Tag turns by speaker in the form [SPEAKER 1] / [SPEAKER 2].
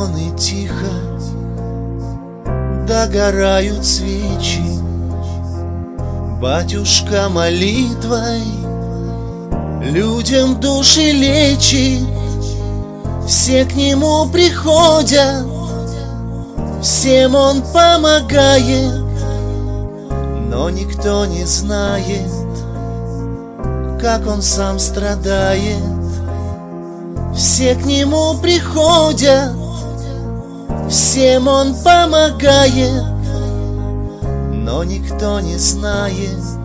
[SPEAKER 1] иконы тихо догорают свечи. Батюшка молитвой людям души лечит. Все к нему приходят, всем он помогает, но никто не знает, как он сам страдает. Все к нему приходят, всем он помогает, но никто не знает,